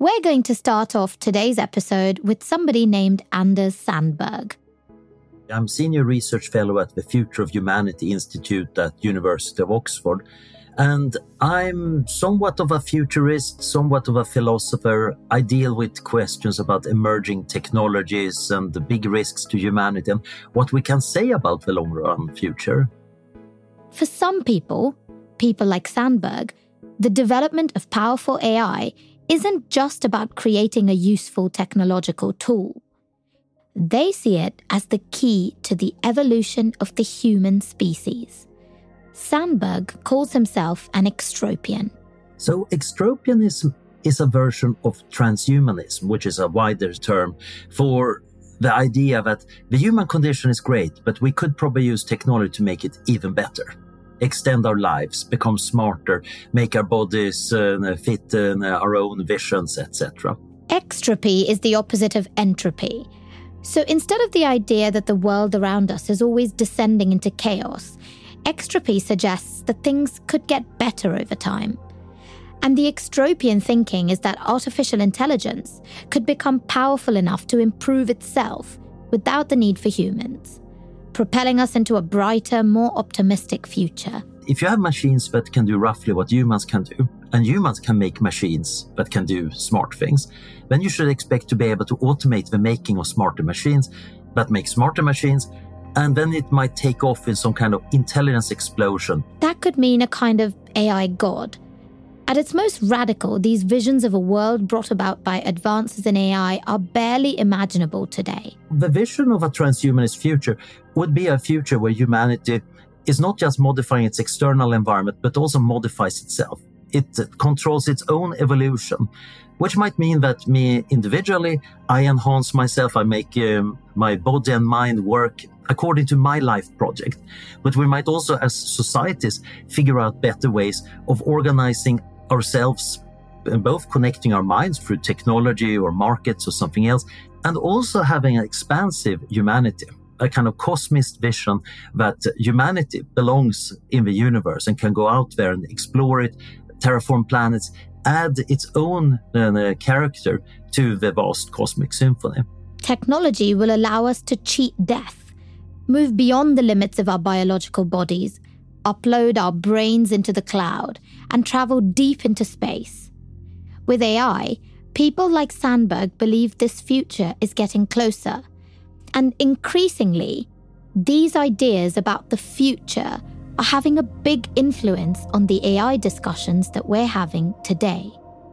We're going to start off today's episode with somebody named Anders Sandberg. I'm Senior Research Fellow at the Future of Humanity Institute at University of Oxford. And I'm somewhat of a futurist, somewhat of a philosopher. I deal with questions about emerging technologies and the big risks to humanity and what we can say about the long-run future. For some people like Sandberg, the development of powerful AI isn't just about creating a useful technological tool. They see it as the key to the evolution of the human species. Sandberg calls himself an extropian. So extropianism is a version of transhumanism, which is a wider term for the idea that the human condition is great, but we could probably use technology to make it even better. Extend our lives, become smarter, make our bodies fit our own visions, etc. Extropy is the opposite of entropy. So instead of the idea that the world around us is always descending into chaos, extropy suggests that things could get better over time. And the extropian thinking is that artificial intelligence could become powerful enough to improve itself without the need for humans, propelling us into a brighter, more optimistic future. If you have machines that can do roughly what humans can do, and humans can make machines that can do smart things, then you should expect to be able to automate the making of smarter machines that make smarter machines, and then it might take off in some kind of intelligence explosion. That could mean a kind of AI god. At its most radical, these visions of a world brought about by advances in AI are barely imaginable today. The vision of a transhumanist future would be a future where humanity is not just modifying its external environment, but also modifies itself. It controls its own evolution, which might mean that me individually, I enhance myself, I make my body and mind work according to my life project. But we might also, as societies, figure out better ways of organizing ourselves, both connecting our minds through technology or markets or something else, and also having an expansive humanity, a kind of cosmist vision that humanity belongs in the universe and can go out there and explore it, terraform planets, add its own character to the vast cosmic symphony. Technology will allow us to cheat death, move beyond the limits of our biological bodies, upload our brains into the cloud, and travel deep into space. With AI, people like Sandberg believe this future is getting closer. And increasingly, these ideas about the future are having a big influence on the AI discussions that we're having today.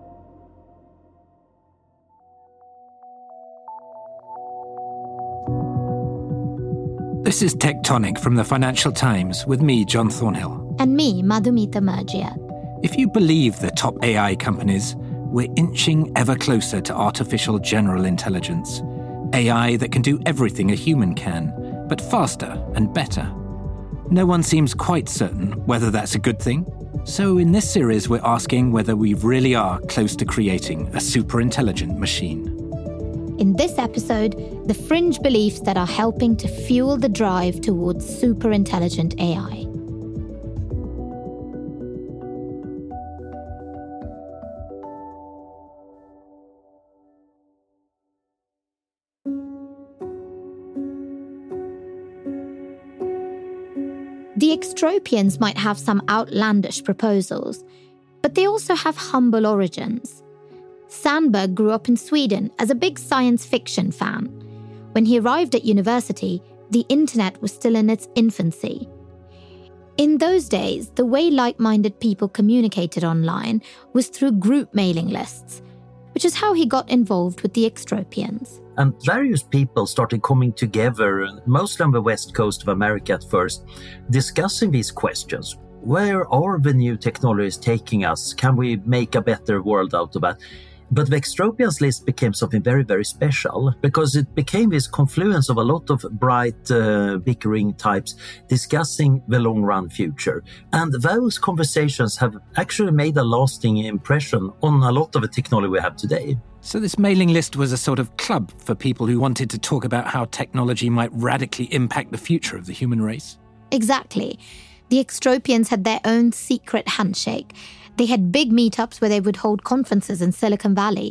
This is Tectonic from the Financial Times with me, John Thornhill. And me, Madhumita Murgia. If you believe the top AI companies, we're inching ever closer to artificial general intelligence. AI that can do everything a human can, but faster and better. No one seems quite certain whether that's a good thing. So in this series, we're asking whether we really are close to creating a super-intelligent machine. In this episode, the fringe beliefs that are helping to fuel the drive towards super-intelligent AI. The extropians might have some outlandish proposals, but they also have humble origins. Sandberg grew up in Sweden as a big science fiction fan. When he arrived at university, the internet was still in its infancy. In those days, the way like-minded people communicated online was through group mailing lists, which is how he got involved with the extropians. And various people started coming together, mostly on the west coast of America at first, discussing these questions. Where are the new technologies taking us? Can we make a better world out of that? But the extropians list became something very, very special because it became this confluence of a lot of bright, bickering types discussing the long-run future. And those conversations have actually made a lasting impression on a lot of the technology we have today. So this mailing list was a sort of club for people who wanted to talk about how technology might radically impact the future of the human race? Exactly. The extropians had their own secret handshake. They had big meetups where they would hold conferences in Silicon Valley.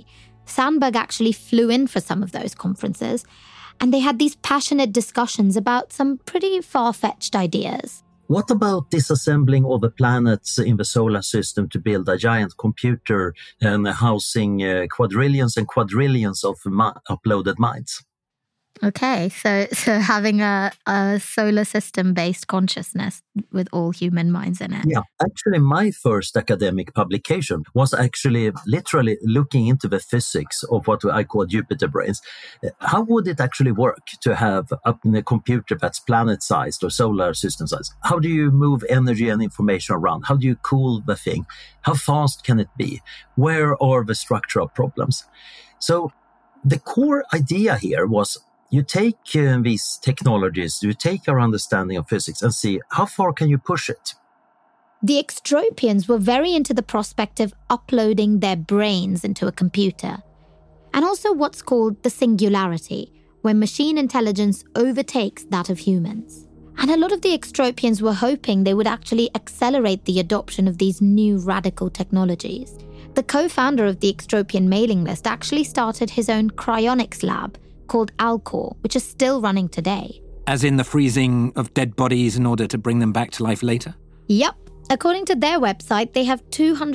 Sandberg actually flew in for some of those conferences, and they had these passionate discussions about some pretty far-fetched ideas. What about disassembling all the planets in the solar system to build a giant computer and housing quadrillions and quadrillions of uploaded minds? Okay, so having a solar system-based consciousness with all human minds in it. Yeah, actually my first academic publication was actually literally looking into the physics of what I call Jupiter brains. How would it actually work to have a computer that's planet-sized or solar system-sized? How do you move energy and information around? How do you cool the thing? How fast can it be? Where are the structural problems? So the core idea here was you take these technologies, you take our understanding of physics and see how far can you push it. The extropians were very into the prospect of uploading their brains into a computer, and also what's called the singularity, where machine intelligence overtakes that of humans. And a lot of the extropians were hoping they would actually accelerate the adoption of these new radical technologies. The co-founder of the extropian mailing list actually started his own cryonics lab called Alcor, which is still running today. As in the freezing of dead bodies in order to bring them back to life later? Yep. According to their website, they have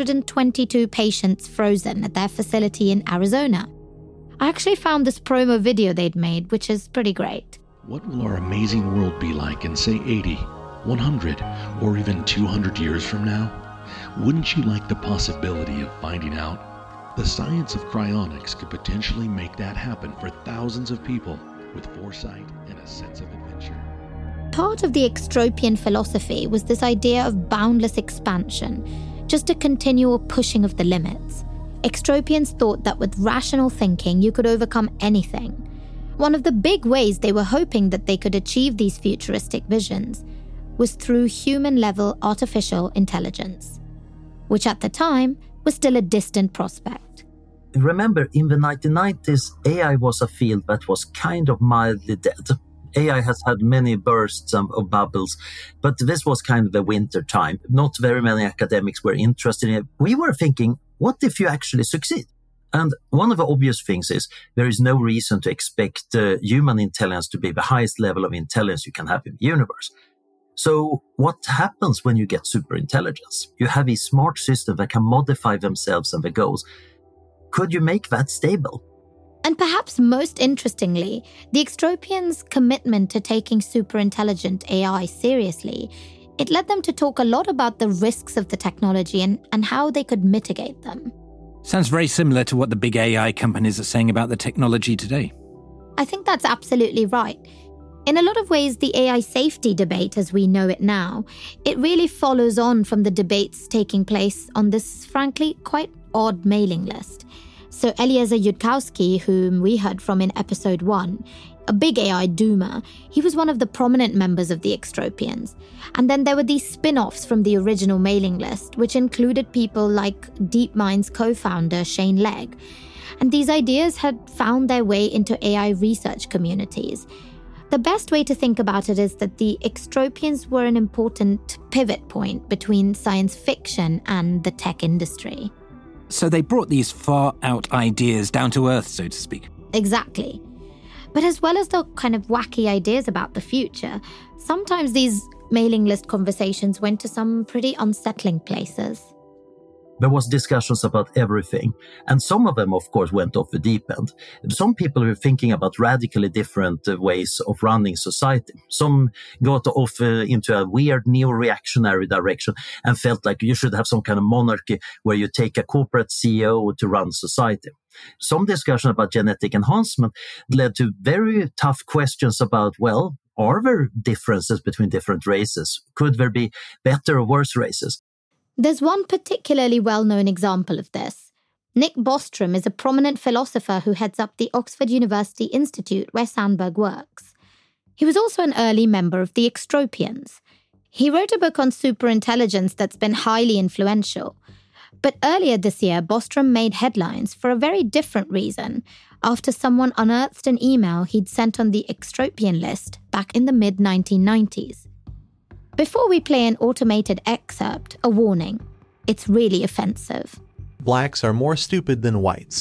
222 patients frozen at their facility in Arizona. I actually found this promo video they'd made, which is pretty great. What will our amazing world be like in, say, 80, 100, or even 200 years from now? Wouldn't you like the possibility of finding out? The science of cryonics could potentially make that happen for thousands of people with foresight and a sense of adventure. Part of the extropian philosophy was this idea of boundless expansion, just a continual pushing of the limits. Extropians thought that with rational thinking, you could overcome anything. One of the big ways they were hoping that they could achieve these futuristic visions was through human-level artificial intelligence, which at the time was still a distant prospect. Remember, in the 1990s, AI was a field that was kind of mildly dead. AI has had many bursts of bubbles, but this was kind of the winter time. Not very many academics were interested in it. We were thinking, what if you actually succeed? And one of the obvious things is there is no reason to expect human intelligence to be the highest level of intelligence you can have in the universe. So what happens when you get superintelligence? You have a smart system that can modify themselves and their goals. Could you make that stable? And perhaps most interestingly, the extropians' commitment to taking superintelligent AI seriously, it led them to talk a lot about the risks of the technology and how they could mitigate them. Sounds very similar to what the big AI companies are saying about the technology today. I think that's absolutely right. In a lot of ways, the AI safety debate as we know it now, it really follows on from the debates taking place on this, frankly, quite odd mailing list. So Eliezer Yudkowsky, whom we heard from in episode 1, a big AI doomer, he was one of the prominent members of the extropians. And then there were these spin-offs from the original mailing list, which included people like DeepMind's co-founder Shane Legg. And these ideas had found their way into AI research communities. The best way to think about it is that the extropians were an important pivot point between science fiction and the tech industry. So they brought these far-out ideas down to earth, so to speak. Exactly. But as well as the kind of wacky ideas about the future, sometimes these mailing list conversations went to some pretty unsettling places. There was discussions about everything, and some of them, of course, went off the deep end. Some people were thinking about radically different ways of running society. Some got off into a weird neo-reactionary direction and felt like you should have some kind of monarchy where you take a corporate CEO to run society. Some discussion about genetic enhancement led to very tough questions about, well, are there differences between different races? Could there be better or worse races? There's one particularly well-known example of this. Nick Bostrom is a prominent philosopher who heads up the Oxford University Institute where Sandberg works. He was also an early member of the extropians. He wrote a book on superintelligence that's been highly influential. But earlier this year, Bostrom made headlines for a very different reason after someone unearthed an email he'd sent on the extropian list back in the mid-1990s. Before we play an automated excerpt, a warning. It's really offensive. Blacks are more stupid than whites.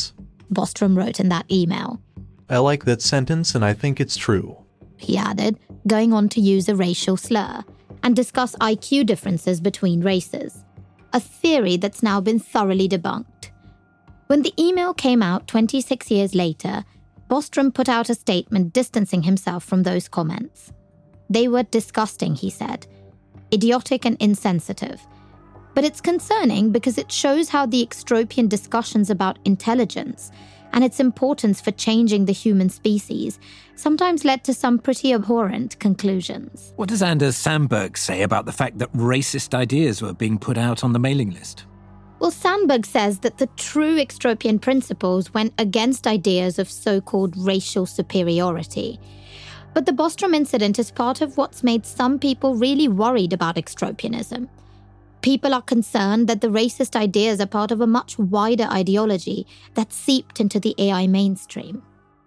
Bostrom wrote in that email. I like that sentence and I think it's true. He added, going on to use a racial slur and discuss IQ differences between races, a theory that's now been thoroughly debunked. When the email came out 26 years later, Bostrom put out a statement distancing himself from those comments. They were disgusting, he said, idiotic and insensitive. But it's concerning because it shows how the extropian discussions about intelligence and its importance for changing the human species sometimes led to some pretty abhorrent conclusions. What does Anders Sandberg say about the fact that racist ideas were being put out on the mailing list? Well, Sandberg says that the true extropian principles went against ideas of so-called racial superiority. But the Bostrom incident is part of what's made some people really worried about extropianism. People are concerned that the racist ideas are part of a much wider ideology that seeped into the AI mainstream.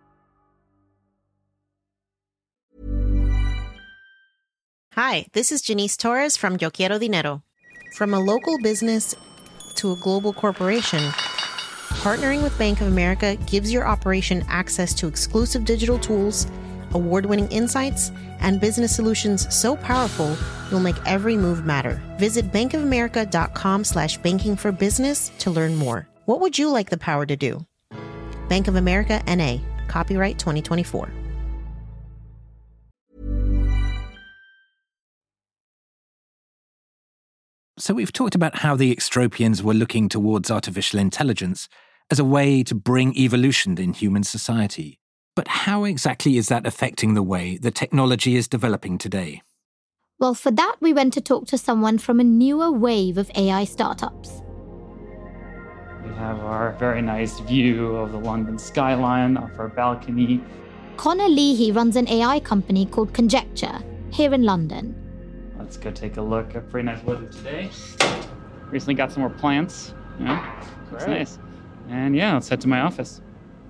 Hi, this is Janice Torres from Yo Quiero Dinero. From a local business to a global corporation, partnering with Bank of America gives your operation access to exclusive digital tools, award-winning insights, and business solutions so powerful, you'll make every move matter. Visit bankofamerica.com/banking for business to learn more. What would you like the power to do? Bank of America, N.A., copyright 2024. So we've talked about how the extropians were looking towards artificial intelligence as a way to bring evolution in human society. But how exactly is that affecting the way the technology is developing today? Well, for that, we went to talk to someone from a newer wave of AI startups. We have our very nice view of the London skyline off our balcony. Connor Leahy runs an AI company called Conjecture here in London. Let's go take a look at pretty nice weather today. Recently got some more plants. It's nice. And yeah, let's head to my office.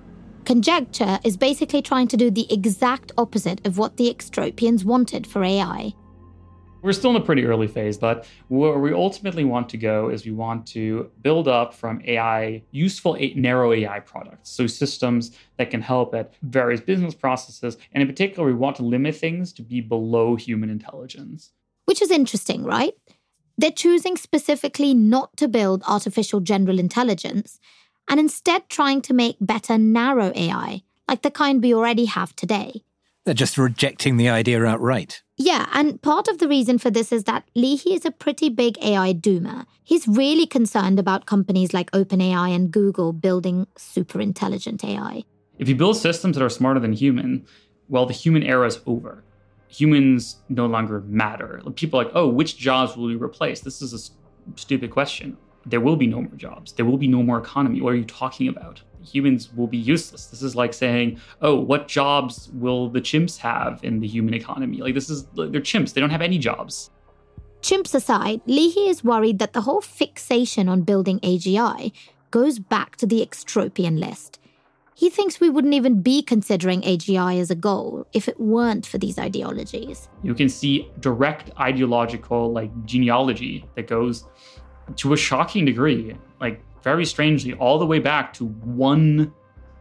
Conjecture is basically trying to do the exact opposite of what the extropians wanted for AI. We're still in a pretty early phase, but where we ultimately want to go is we want to build up from AI, useful narrow AI products. So systems that can help at various business processes. And in particular, we want to limit things to be below human intelligence. Which is interesting, right? They're choosing specifically not to build artificial general intelligence and instead trying to make better narrow AI, like the kind we already have today. They're just rejecting the idea outright. Yeah, and part of the reason for this is that Leahy is a pretty big AI doomer. He's really concerned about companies like OpenAI and Google building super intelligent AI. If you build systems that are smarter than human, well, the human era is over. Humans no longer matter. People are like, oh, which jobs will we replace? This is a stupid question. There will be no more jobs. There will be no more economy. What are you talking about? Humans will be useless. This is like saying, oh, what jobs will the chimps have in the human economy? They're chimps. They don't have any jobs. Chimps aside, Leahy is worried that the whole fixation on building AGI goes back to the extropian list. He thinks we wouldn't even be considering AGI as a goal if it weren't for these ideologies. You can see direct ideological genealogy that goes to a shocking degree, very strangely, all the way back to one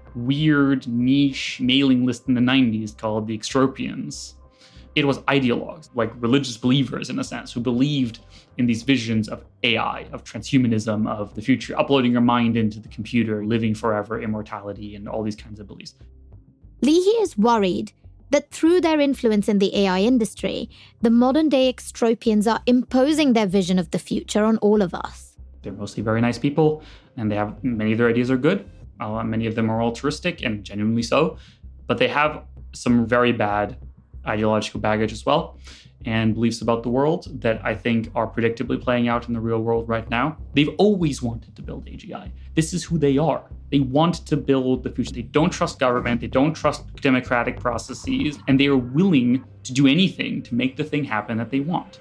weird niche mailing list in the 90s called the Extropians. It was ideologues, like religious believers in a sense, who believed in these visions of AI, of transhumanism, of the future, uploading your mind into the computer, living forever, immortality, and all these kinds of beliefs. Leahy is worried that through their influence in the AI industry, the modern-day extropians are imposing their vision of the future on all of us. They're mostly very nice people, and many of their ideas are good. Many of them are altruistic, and genuinely so. But they have some very bad ideological baggage as well, and beliefs about the world that I think are predictably playing out in the real world right now. They've always wanted to build AGI. This is who they are. They want to build the future. They don't trust government. They don't trust democratic processes, and they are willing to do anything to make the thing happen that they want.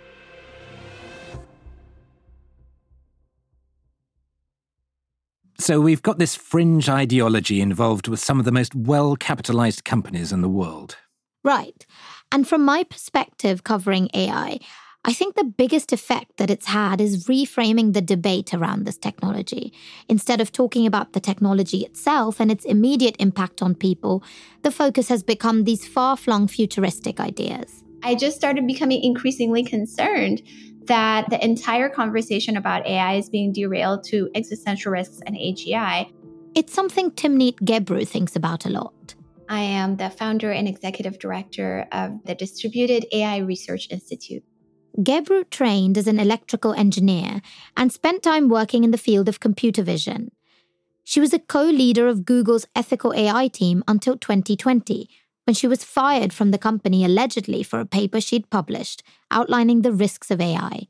So we've got this fringe ideology involved with some of the most well-capitalized companies in the world. Right. And from my perspective covering AI, I think the biggest effect that it's had is reframing the debate around this technology. Instead of talking about the technology itself and its immediate impact on people, the focus has become these far-flung futuristic ideas. I just started becoming increasingly concerned that the entire conversation about AI is being derailed to existential risks and AGI. It's something Timnit Gebru thinks about a lot. I am the founder and executive director of the Distributed AI Research Institute. Gebru trained as an electrical engineer and spent time working in the field of computer vision. She was a co-leader of Google's ethical AI team until 2020, when she was fired from the company allegedly for a paper she'd published outlining the risks of AI.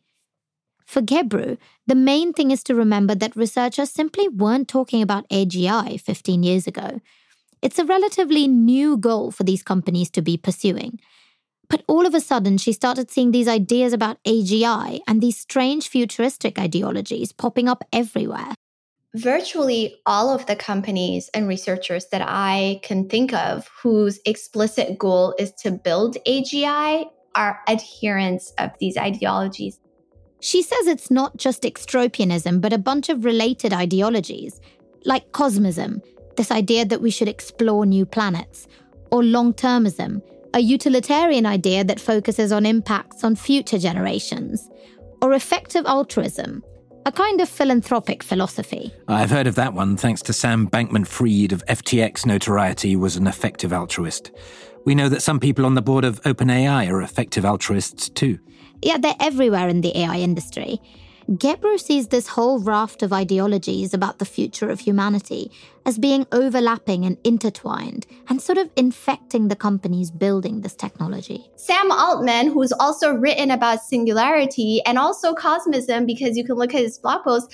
For Gebru, the main thing is to remember that researchers simply weren't talking about AGI 15 years ago. It's a relatively new goal for these companies to be pursuing. But all of a sudden, she started seeing these ideas about AGI and these strange futuristic ideologies popping up everywhere. Virtually all of the companies and researchers that I can think of whose explicit goal is to build AGI are adherents of these ideologies. She says it's not just extropianism, but a bunch of related ideologies, like cosmism, this idea that we should explore new planets, or long-termism, a utilitarian idea that focuses on impacts on future generations, or effective altruism, a kind of philanthropic philosophy. I've heard of that one, thanks to Sam Bankman-Fried of FTX notoriety was an effective altruist. We know that some people on the board of OpenAI are effective altruists too. Yeah, they're everywhere in the AI industry. Gebru sees this whole raft of ideologies about the future of humanity as being overlapping and intertwined and sort of infecting the companies building this technology. Sam Altman, who's also written about singularity and also cosmism, because you can look at his blog post,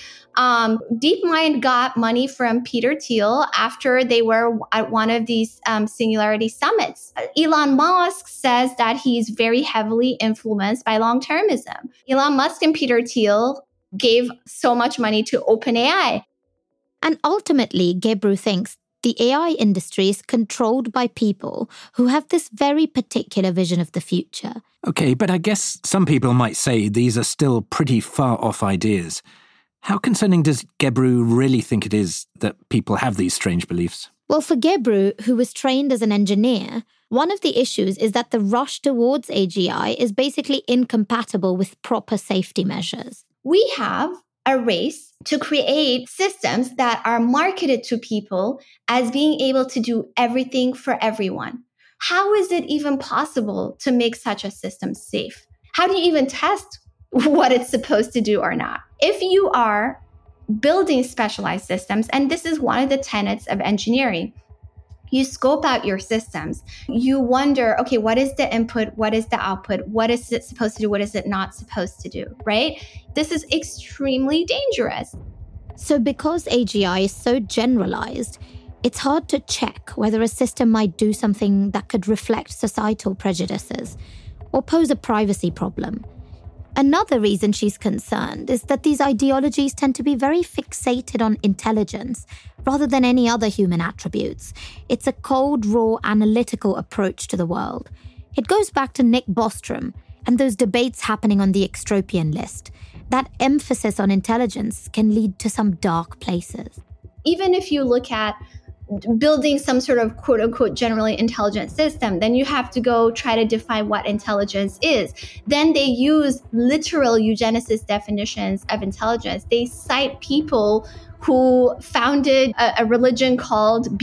DeepMind got money from Peter Thiel after they were at one of these singularity summits. Elon Musk says that he's very heavily influenced by long-termism. Elon Musk and Peter Thiel gave so much money to OpenAI. And ultimately, Gebru thinks the AI industry is controlled by people who have this very particular vision of the future. Okay, but I guess some people might say these are still pretty far off ideas. How concerning does Gebru really think it is that people have these strange beliefs? Well, for Gebru, who was trained as an engineer, one of the issues is that the rush towards AGI is basically incompatible with proper safety measures. We have a race to create systems that are marketed to people as being able to do everything for everyone. How is it even possible to make such a system safe? How do you even test what it's supposed to do or not? If you are building specialized systems, and this is one of the tenets of engineering, you scope out your systems. You wonder, okay, what is the input? What is the output? What is it supposed to do? What is it not supposed to do, right? This is extremely dangerous. So because AGI is so generalized, it's hard to check whether a system might do something that could reflect societal prejudices or pose a privacy problem. Another reason she's concerned is that these ideologies tend to be very fixated on intelligence rather than any other human attributes. It's a cold, raw, analytical approach to the world. It goes back to Nick Bostrom and those debates happening on the extropian list. That emphasis on intelligence can lead to some dark places. Even if you look at building some sort of quote unquote generally intelligent system, then you have to go try to define what intelligence is. Then they use literal eugenicist definitions of intelligence. They cite people who founded a religion called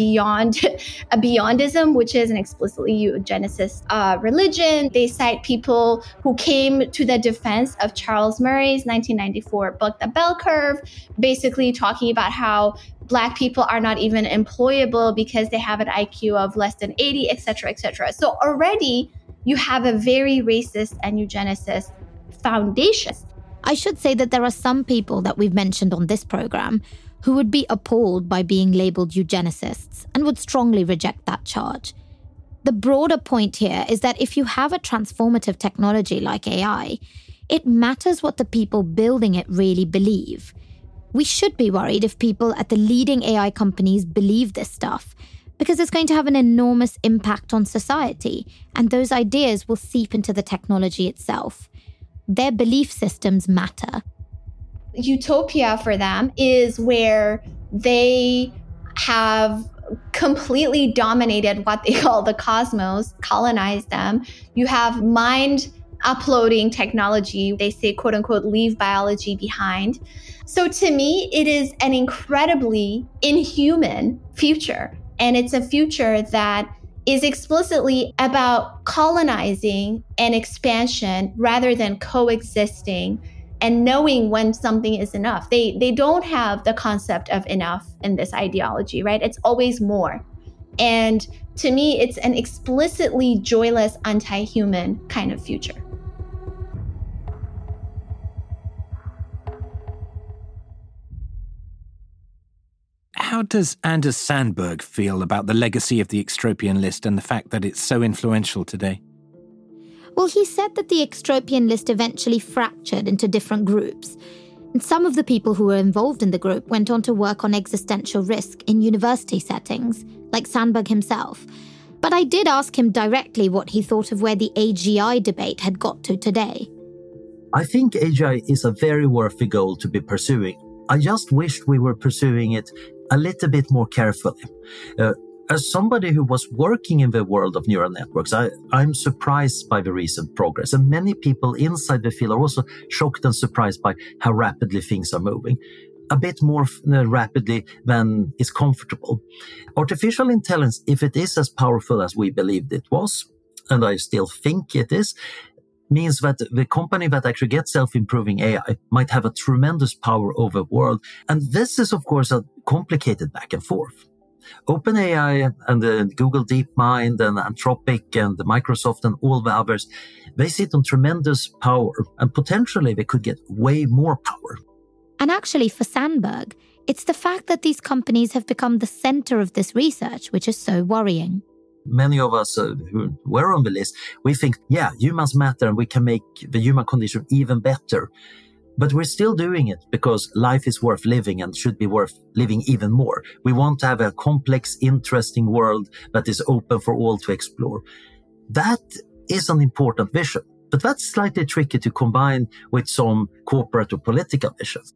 Beyondism, which is an explicitly eugenicist religion. They cite people who came to the defense of Charles Murray's 1994 book, The Bell Curve, basically talking about how Black people are not even employable because they have an IQ of less than 80, et cetera, et cetera. So already you have a very racist and eugenicist foundation. I should say that there are some people that we've mentioned on this program who would be appalled by being labeled eugenicists and would strongly reject that charge. The broader point here is that if you have a transformative technology like AI, it matters what the people building it really believe. We should be worried if people at the leading AI companies believe this stuff, because it's going to have an enormous impact on society, and those ideas will seep into the technology itself. their belief systems matter. Utopia for them is where they have completely dominated what they call the cosmos, colonized them. You have mind uploading technology. They say, quote unquote, leave biology behind. So to me, it is an incredibly inhuman future. And it's a future that is explicitly about colonizing and expansion rather than coexisting and knowing when something is enough. They don't have the concept of enough in this ideology, right? It's always more. And to me, it's an explicitly joyless, anti-human kind of future. How does Anders Sandberg feel about the legacy of the extropian list and the fact that it's so influential today? Well, he said that the extropian list eventually fractured into different groups. And some of the people who were involved in the group went on to work on existential risk in university settings, like Sandberg himself. But I did ask him directly what he thought of where the AGI debate had got to today. I think AGI is a very worthy goal to be pursuing. I just wished we were pursuing it a little bit more carefully. As somebody who was working in the world of neural networks, I'm surprised by the recent progress. And many people inside the field are also shocked and surprised by how rapidly things are moving. A bit more rapidly than is comfortable. Artificial intelligence, if it is as powerful as we believed it was, and I still think it is, means that the company that actually gets self-improving AI might have a tremendous power over the world. And this is, of course, a complicated back and forth. OpenAI and Google DeepMind and Anthropic and Microsoft and all the others, they sit on tremendous power and potentially they could get way more power. And actually for Sandberg, it's the fact that these companies have become the center of this research, which is so worrying. Many of us who were on the list, we think, yeah, humans matter and we can make the human condition even better. But we're still doing it because life is worth living and should be worth living even more. We want to have a complex, interesting world that is open for all to explore. That is an important vision, but that's slightly tricky to combine with some corporate or political visions.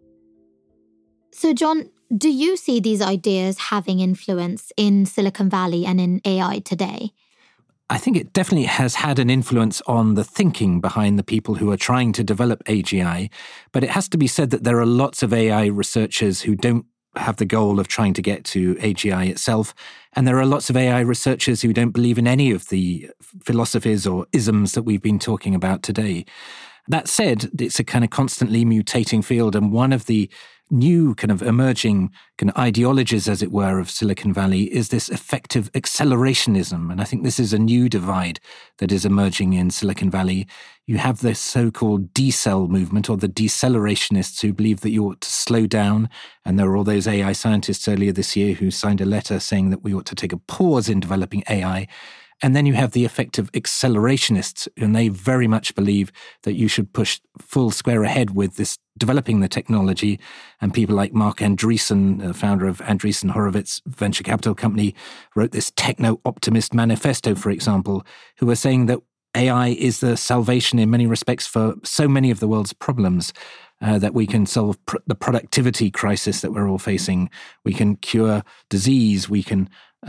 So, John, do you see these ideas having influence in Silicon Valley and in AI today? I think it definitely has had an influence on the thinking behind the people who are trying to develop AGI, but it has to be said that there are lots of AI researchers who don't have the goal of trying to get to AGI itself, and there are lots of AI researchers who don't believe in any of the philosophies or isms that we've been talking about today. That said, it's a kind of constantly mutating field, and one of the new kind of emerging kind of ideologies, as it were, of Silicon Valley is this effective accelerationism. And I think this is a new divide that is emerging in Silicon Valley. You have this so-called decel movement, or the decelerationist, who believe that you ought to slow down. And there were all those AI scientists earlier this year who signed a letter saying that we ought to take a pause in developing AI. And then you have the effective accelerationists, and they very much believe that you should push full square ahead with this developing the technology. And people like Mark Andreessen, the founder of Andreessen Horowitz venture capital company, wrote this techno-optimist manifesto, for example, who are saying that AI is the salvation in many respects for so many of the world's problems. That we can solve the productivity crisis that we're all facing. We can cure disease. We can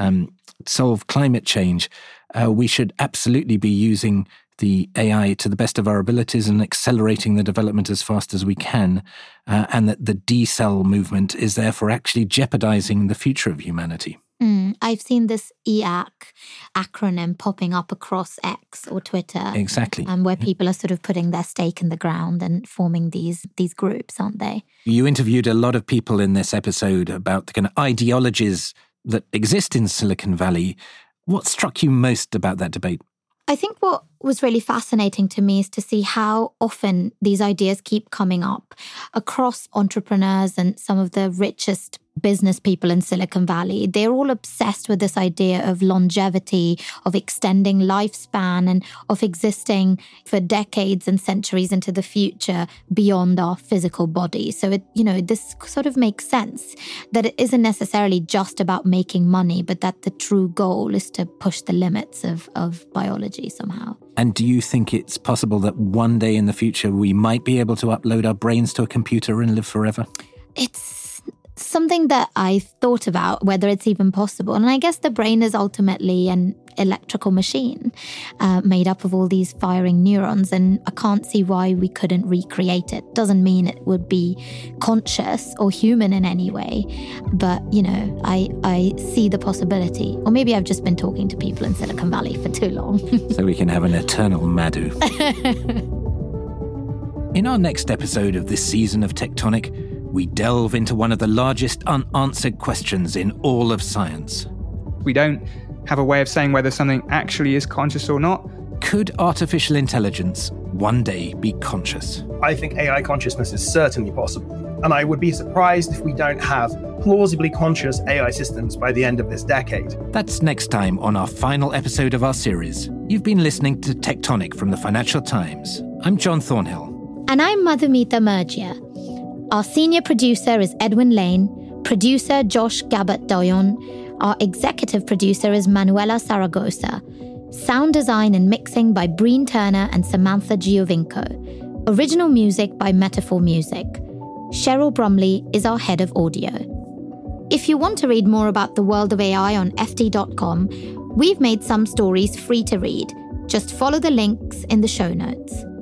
solve climate change. We should absolutely be using the AI to the best of our abilities and accelerating the development as fast as we can. And that the decel movement is therefore actually jeopardizing the future of humanity. I've seen this EAC acronym popping up across X or Twitter. Exactly. Where people are sort of putting their stake in the ground and forming these groups, aren't they? You interviewed a lot of people in this episode about the kind of ideologies that exist in Silicon Valley. What struck you most about that debate? I think what was really fascinating to me is to see how often these ideas keep coming up across entrepreneurs and some of the richest business people in Silicon Valley. They're all obsessed with this idea of longevity, of extending lifespan, and of existing for decades and centuries into the future beyond our physical body. So this sort of makes sense that it isn't necessarily just about making money, but that the true goal is to push the limits of biology somehow. And do you think it's possible that one day in the future we might be able to upload our brains to a computer and live forever? It's something that I thought about, whether it's even possible. And I guess the brain is ultimately an electrical machine made up of all these firing neurons. And I can't see why we couldn't recreate it. Doesn't mean it would be conscious or human in any way. But, I see the possibility. Or maybe I've just been talking to people in Silicon Valley for too long. So we can have an eternal Madhu. In our next episode of this season of Tectonic, we delve into one of the largest unanswered questions in all of science. We don't have a way of saying whether something actually is conscious or not. Could artificial intelligence one day be conscious? I think AI consciousness is certainly possible, and I would be surprised if we don't have plausibly conscious AI systems by the end of this decade. That's next time on our final episode of our series. You've been listening to Tectonic from the Financial Times. I'm John Thornhill. And I'm Madhumita Murgia. Our senior producer is Edwin Lane, producer Josh Gabbert-Doyon. Our executive producer is Manuela Zaragoza. Sound design and mixing by Breen Turner and Samantha Giovinco. Original music by Metaphor Music. Cheryl Bromley is our head of audio. If you want to read more about the world of AI on FT.com, we've made some stories free to read. Just follow the links in the show notes.